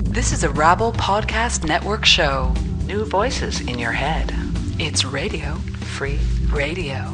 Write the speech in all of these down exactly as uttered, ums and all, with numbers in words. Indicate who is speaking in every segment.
Speaker 1: This is a Rabble Podcast Network show. New voices in your head. It's Radio Free Radio.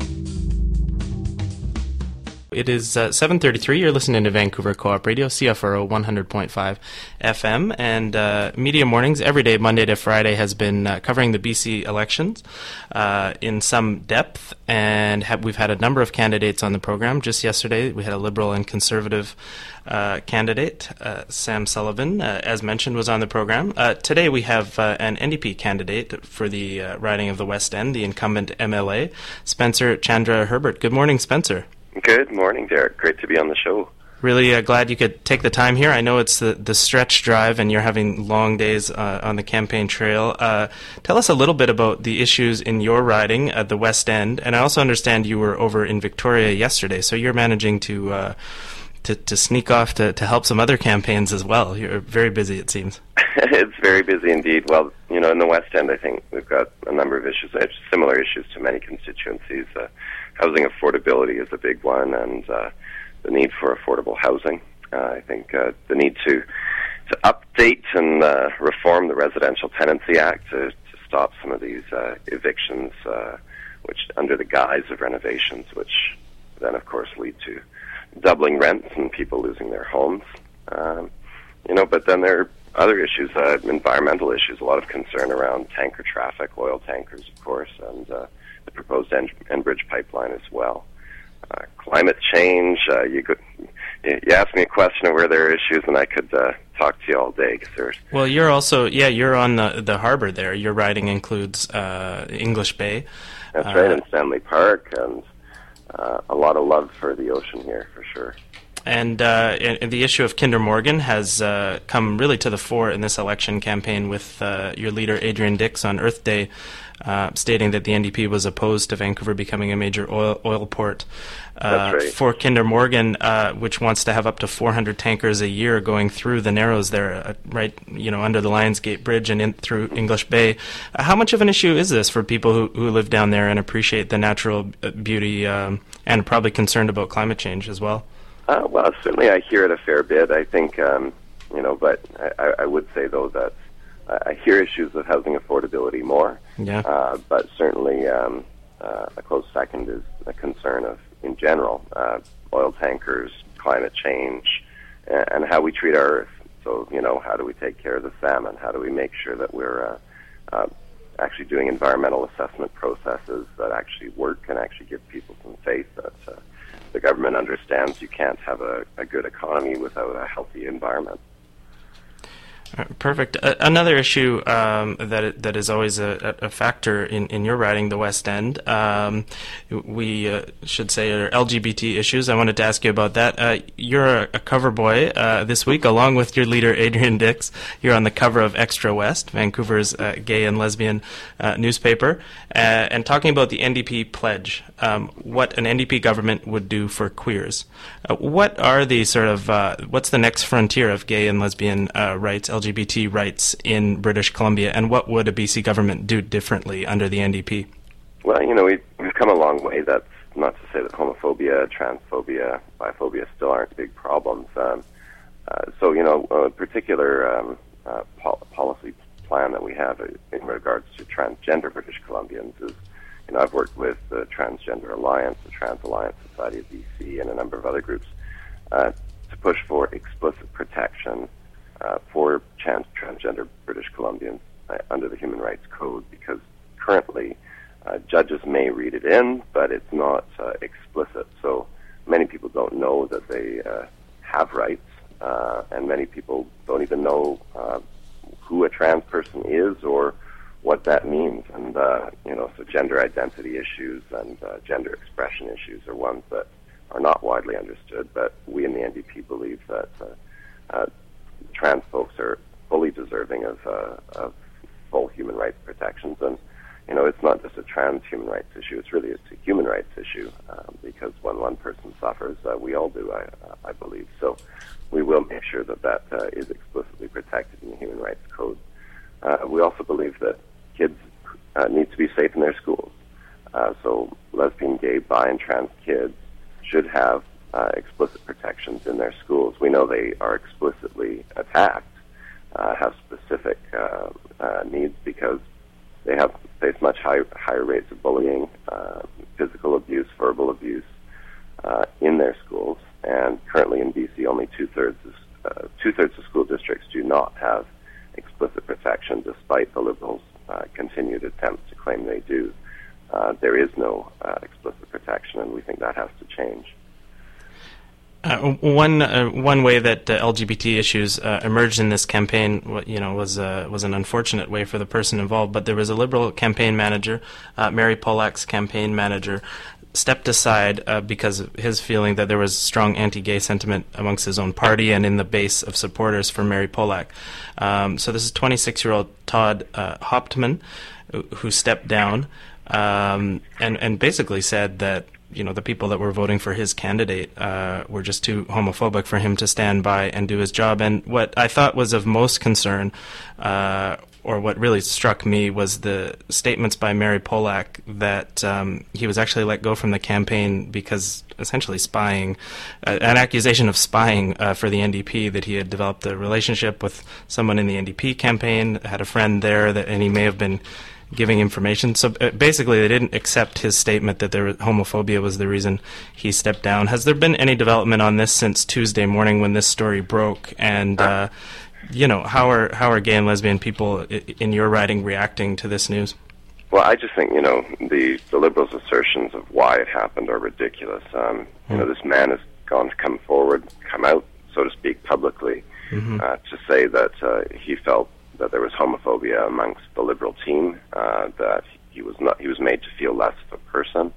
Speaker 2: It is uh, seven thirty-three. You're listening to Vancouver Co-op Radio, C F R O one hundred point five F M, and uh, Media Mornings, every day, Monday to Friday, has been uh, covering the B C elections uh, in some depth, and ha- we've had a number of candidates on the program. Just yesterday, we had a Liberal and Conservative uh, candidate, uh, Sam Sullivan, uh, as mentioned, was on the program. Uh, today, we have uh, an N D P candidate for the uh, riding of the West End, the incumbent M L A, Spencer Chandra Herbert. Good morning, Spencer.
Speaker 3: Good morning, Derek. Great to be on the show.
Speaker 2: Really uh, glad you could take the time here. I know it's the, the stretch drive and you're having long days uh, on the campaign trail. Uh, tell us a little bit about the issues in your riding at the West End. And I also understand you were over in Victoria yesterday, so you're managing to uh, to, to sneak off to, to help some other campaigns as well. You're very busy, it seems.
Speaker 3: It's very busy indeed. Well, you know, in the West End, I think we've got a number of issues, similar issues to many constituencies. Uh, Housing affordability is a big one, and uh, the need for affordable housing. Uh, I think uh, the need to to update and uh, reform the Residential Tenancy Act to, to stop some of these uh, evictions, uh, which under the guise of renovations, which then, of course, lead to doubling rents and people losing their homes. Um, you know, but then there are other issues, uh, environmental issues, a lot of concern around tanker traffic, oil tankers, of course, and uh, the proposed En- Enbridge pipeline as well. Uh, climate change, uh, you could you ask me a question of where there are issues, and I could uh, talk to you all day. Cause there's
Speaker 2: well, you're also, yeah, you're on the, the harbor there. Your riding includes uh, English Bay.
Speaker 3: That's
Speaker 2: uh,
Speaker 3: right, in Stanley Park, and uh, a lot of love for the ocean here, for sure.
Speaker 2: And, uh, and the issue of Kinder Morgan has uh, come really to the fore in this election campaign with uh, your leader, Adrian Dix, on Earth Day, uh, stating that the N D P was opposed to Vancouver becoming a major oil, oil port. Uh,
Speaker 3: That's right.
Speaker 2: For Kinder Morgan, uh, which wants to have up to four hundred tankers a year going through the Narrows there, uh, right, you know, under the Lionsgate Bridge and in through English Bay. Uh, how much of an issue is this for people who, who live down there and appreciate the natural beauty um, and probably concerned about climate change as well?
Speaker 3: Uh, well, certainly I hear it a fair bit. I think, um, you know, but I, I would say, though, that I hear issues of housing affordability more.
Speaker 2: Yeah.
Speaker 3: Uh, but certainly um, uh, a close second is a concern of, in general, uh, oil tankers, climate change, and, and how we treat our earth. So, you know, how do we take care of the salmon? How do we make sure that we're uh, uh, actually doing environmental assessment processes that actually work and actually give people some faith that uh, the government understands you can't have a, a good economy without a healthy environment.
Speaker 2: Perfect. Uh, another issue um, that that is always a, a factor in, in your riding, the West End, um, we uh, should say are L G B T issues. I wanted to ask you about that. Uh, you're a, a cover boy uh, this week, along with your leader, Adrian Dix. You're on the cover of Extra West, Vancouver's uh, gay and lesbian uh, newspaper, uh, and talking about the N D P pledge, um, what an N D P government would do for queers. Uh, what are the sort of, uh, what's the next frontier of gay and lesbian uh, rights, L G B T rights in British Columbia, and what would a B C government do differently under the N D P?
Speaker 3: Well, you know, we've, we've come a long way. That's not to say that homophobia, transphobia, biphobia still aren't big problems. Um, uh, so, you know, a particular um, uh, pol- policy plan that we have in regards to transgender British Columbians is, you know, I've worked with the Transgender Alliance, the Trans Alliance Society of B C, and a number of other groups uh, to push for explicit protection Uh, for trans- transgender British Columbians uh, under the Human Rights Code, because currently uh, judges may read it in, but it's not uh, explicit. So many people don't know that they uh, have rights, uh, and many people don't even know uh, who a trans person is or what that means. And, uh, you know, so gender identity issues and uh, gender expression issues are ones that are not widely understood, but we in the N D P believe that uh, uh, trans folks are fully deserving of, uh, of full human rights protections. And, you know, it's not just a trans human rights issue, it's really it's a human rights issue, um, because when one person suffers, uh, we all do, I, I believe. So we will make sure that that uh, is explicitly protected in the Human Rights Code. Uh, we also believe that kids uh, need to be safe in their schools. Uh, so lesbian, gay, bi, and trans kids should have uh, explicit protections in their schools. We know they are explicitly attacked uh, have specific uh, uh, needs because they have face much high, higher rates of bullying, uh, physical abuse, verbal abuse uh, in their schools. And currently in B C, only two-thirds of, uh, two-thirds of school districts do not have explicit protection, despite the Liberals' uh, continued attempts to claim they do. Uh, there is no uh, explicit protection, and we think that has to change.
Speaker 2: Uh, one uh, one way that uh, L G B T issues uh, emerged in this campaign, you know, was uh, was an unfortunate way for the person involved. But there was a Liberal campaign manager, uh, Mary Polak's campaign manager, stepped aside uh, because of his feeling that there was strong anti-gay sentiment amongst his own party and in the base of supporters for Mary Polak. Um, so this is twenty-six-year-old Todd uh, Hauptman, who stepped down um, and and basically said that, you know, the people that were voting for his candidate uh, were just too homophobic for him to stand by and do his job. And what I thought was of most concern, uh, or what really struck me, was the statements by Mary Polak that um, he was actually let go from the campaign because essentially spying, uh, an accusation of spying uh, for the N D P, that he had developed a relationship with someone in the N D P campaign, had a friend there, that, and he may have been giving information. So uh, basically they didn't accept his statement that there was, homophobia was the reason he stepped down. Has there been any development on this since Tuesday morning when this story broke? And uh, you know, how are how are gay and lesbian people in your riding reacting to this news?
Speaker 3: Well, I just think, you know, the, the Liberals' assertions of why it happened are ridiculous. Um, mm-hmm. You know, this man has gone to come forward, come out, so to speak, publicly, mm-hmm. uh, to say that uh, he felt that there was homophobia amongst the Liberal team, uh, that he was not he was made to feel less of a person,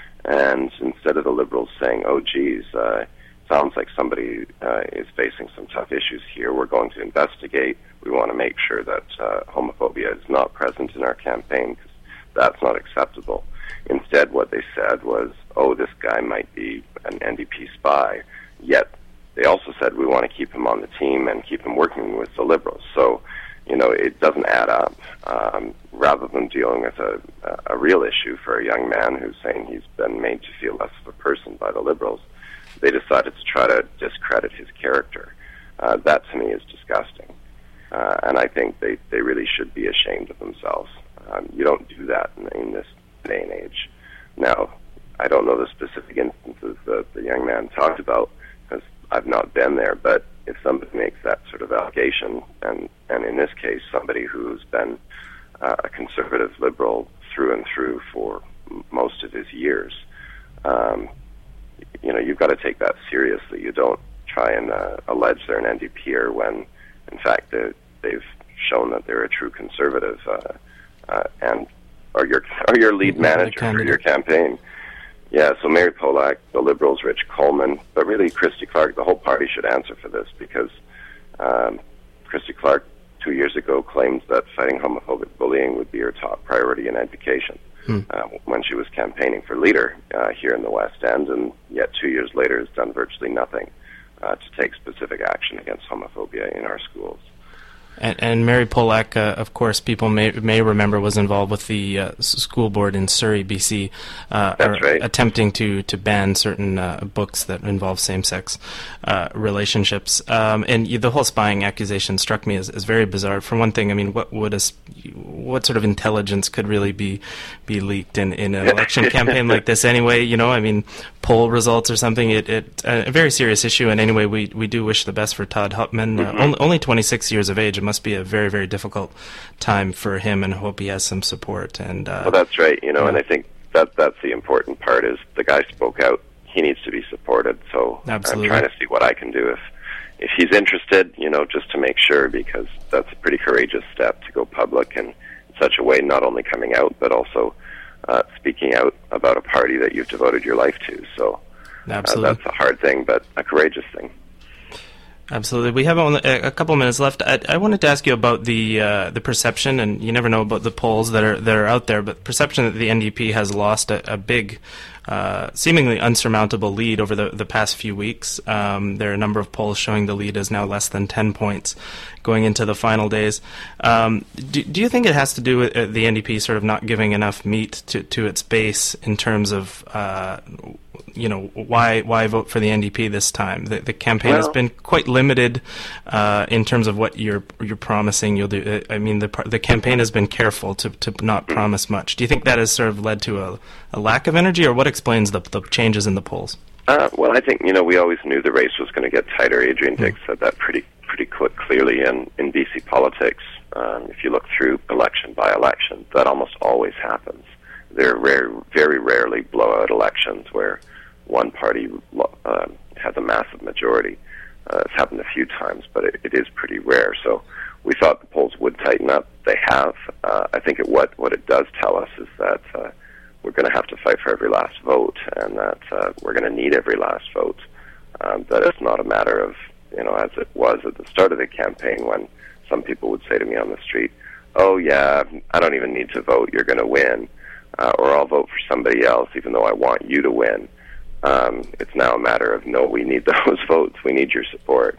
Speaker 3: and instead of the Liberals saying, "Oh, geez, uh, sounds like somebody uh, is facing some tough issues here. We're going to investigate. We want to make sure that uh, homophobia is not present in our campaign because that's not acceptable." Instead, what they said was, "Oh, this guy might be an N D P spy." Yet they also said, "We want to keep him on the team and keep him working with the Liberals." So, you know, it doesn't add up. Um, rather than dealing with a, a real issue for a young man who's saying he's been made to feel less of a person by the Liberals, they decided to try to discredit his character. Uh, that, to me, is disgusting. Uh, and I think they, they really should be ashamed of themselves. Um, you don't do that in, in this day and age. Now, I don't know the specific instances that the young man talked about, because I've not been there, but if somebody makes that sort of allegation, and, and in this case, somebody who's been uh, a conservative Liberal through and through for m- most of his years, um, you know, you've got to take that seriously. You don't try and uh, allege they're an N D P er when, in fact, they, they've shown that they're a true conservative uh, uh, and or your or your lead manager for your campaign. Yeah, so Mary Polak, the Liberals, Rich Coleman, but really Christy Clark, the whole party should answer for this, because um, Christy Clark two years ago claimed that fighting homophobic bullying would be her top priority in education hmm. uh, when she was campaigning for leader uh, here in the West End, and yet two years later has done virtually nothing uh, to take specific action against homophobia in our schools.
Speaker 2: And, and Mary Polak, uh, of course, people may may remember, was involved with the uh, school board in Surrey, B C, uh,
Speaker 3: That's right.
Speaker 2: attempting to, to ban certain uh, books that involve same-sex uh, relationships. Um, and the whole spying accusation struck me as, as very bizarre. For one thing, I mean, what would a, what sort of intelligence could really be be leaked in, in an election campaign like this anyway? You know, I mean, poll results or something. It, it a very serious issue. And anyway, we, we do wish the best for Todd Hauptman. Mm-hmm. Uh, only, only twenty-six years of age. It must be a very, very difficult time for him, and hope he has some support. And uh,
Speaker 3: well, that's right, you know, yeah. And I think that that's the important part, is the guy spoke out. He needs to be supported. So
Speaker 2: Absolutely.
Speaker 3: I'm trying to see what I can do if if he's interested, you know, just to make sure, because that's a pretty courageous step to go public in such a way, not only coming out, but also uh, speaking out about a party that you've devoted your life to. So uh, that's a hard thing, but a courageous thing.
Speaker 2: Absolutely. We have only a couple of minutes left. I, I wanted to ask you about the uh, the perception, and you never know about the polls that are that are out there, but perception that the N D P has lost a, a big uh, seemingly unsurmountable lead over the, the past few weeks. Um, there are a number of polls showing the lead is now less than ten points going into the final days. Um, do, do you think it has to do with uh, the N D P sort of not giving enough meat to, to its base in terms of, uh, you know, why why vote for the N D P this time? The, the campaign well, has been quite limited uh, in terms of what you're you're promising you'll do. I mean, the the campaign has been careful to, to not promise much. Do you think that has sort of led to a, a lack of energy, or what explains the, the changes in the polls?
Speaker 3: Uh, well, I think, you know, we always knew the race was going to get tighter. Adrian mm. Dix said that pretty pretty quick, clearly in, in B C politics. Um, if you look through election by election, that almost always happens. There are rare, very rarely blowout elections where one party uh, has a massive majority. Uh, it's happened a few times, but it, it is pretty rare. So we thought the polls would tighten up. They have. Uh, I think it, what what it does tell us is that uh, we're going to have to fight for every last vote, and that uh, we're going to need every last vote. Um, that it's not a matter of, you know, as it was at the start of the campaign when some people would say to me on the street, "Oh yeah, I don't even need to vote. You're going to win," uh, or "I'll vote for somebody else, even though I want you to win." Um, it's now a matter of, no, we need those votes. We need your support.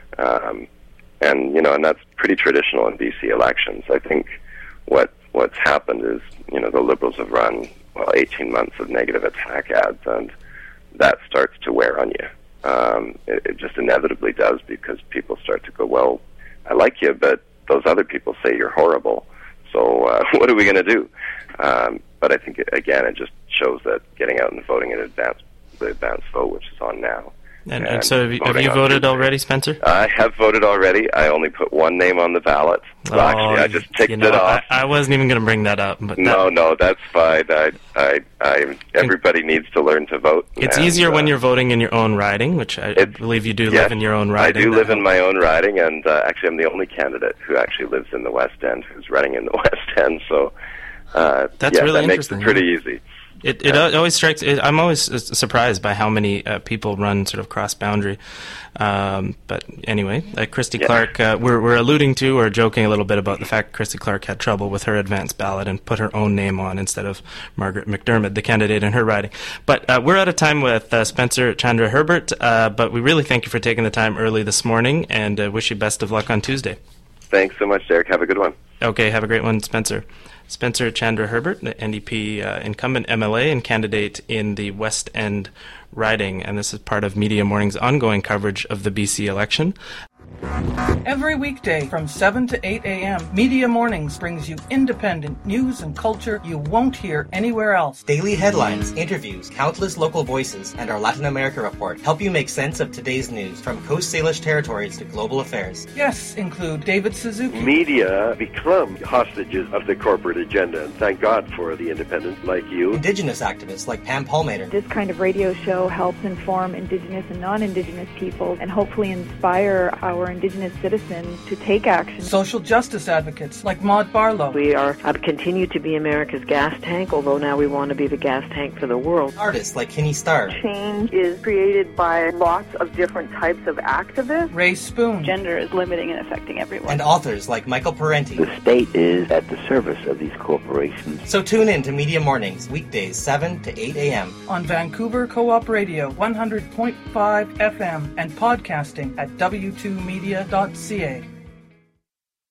Speaker 3: Um, and, you know, and that's pretty traditional in B C elections. I think what what's happened is, you know, the Liberals have run, well, eighteen months of negative attack ads, and that starts to wear on you. Um, it, it just inevitably does, because people start to go, well, I like you, but those other people say you're horrible. So uh, what are we going to do? Um, but I think, again, it just shows that getting out and voting in advance, the advance vote, which is on now.
Speaker 2: And, and, and so have you, have you voted Tuesday. already, Spencer?
Speaker 3: I have voted already. I only put one name on the ballot. Well,
Speaker 2: oh,
Speaker 3: actually, I just ticked
Speaker 2: you know,
Speaker 3: it off.
Speaker 2: I, I wasn't even going to bring that up. But
Speaker 3: no,
Speaker 2: that,
Speaker 3: no, that's fine. I, I, I, everybody needs to learn to vote.
Speaker 2: It's
Speaker 3: and,
Speaker 2: easier
Speaker 3: uh,
Speaker 2: when you're voting in your own riding, which I believe you do
Speaker 3: yes,
Speaker 2: live in your own riding.
Speaker 3: I do live in my own riding, and uh, actually I'm the only candidate who actually lives in the West End, who's running in the West End. So uh,
Speaker 2: that's
Speaker 3: yeah,
Speaker 2: really
Speaker 3: that makes
Speaker 2: interesting.
Speaker 3: it pretty easy.
Speaker 2: It it yeah. always strikes. It, I'm always surprised by how many uh, people run sort of cross boundary. Um, but anyway, uh, Christy yeah. Clark, uh, we're we're alluding to or joking a little bit about the fact Christy Clark had trouble with her advance ballot and put her own name on instead of Margaret McDermott, the candidate in her riding. But uh, we're out of time with uh, Spencer Chandra Herbert. Uh, but we really thank you for taking the time early this morning, and uh, wish you best of luck on Tuesday.
Speaker 3: Thanks so much, Derek. Have a good one.
Speaker 2: Okay, have a great one, Spencer. Spencer Chandra Herbert, the N D P uh, incumbent M L A and candidate in the West End riding, and this is part of Media Morning's ongoing coverage of the B C election.
Speaker 4: Every weekday from seven to eight a.m., Media Mornings brings you independent news and culture you won't hear anywhere else.
Speaker 5: Daily headlines, interviews, countless local voices, and our Latin America report help you make sense of today's news, from Coast Salish territories to global affairs.
Speaker 4: Guests include David Suzuki.
Speaker 6: Media become hostages of the corporate agenda, and thank God for the independents like you.
Speaker 5: Indigenous activists like Pam Palmater.
Speaker 7: This kind of radio show helps inform Indigenous and non-Indigenous people and hopefully inspire our Indigenous citizens to take action.
Speaker 4: Social justice advocates like Maud Barlow.
Speaker 8: We are have continued to be America's gas tank, although now we want to be the gas tank for the world.
Speaker 5: Artists like Kinney Starr.
Speaker 9: Change is created by lots of different types of activists.
Speaker 4: Ray Spoon.
Speaker 10: Gender is limiting and affecting everyone.
Speaker 5: And authors like Michael Parenti.
Speaker 11: The state is at the service of these corporations.
Speaker 5: So tune in to Media Mornings, weekdays seven to eight a.m.
Speaker 4: on Vancouver Co-op Radio, one hundred point five F M, and podcasting at w two media dot c a.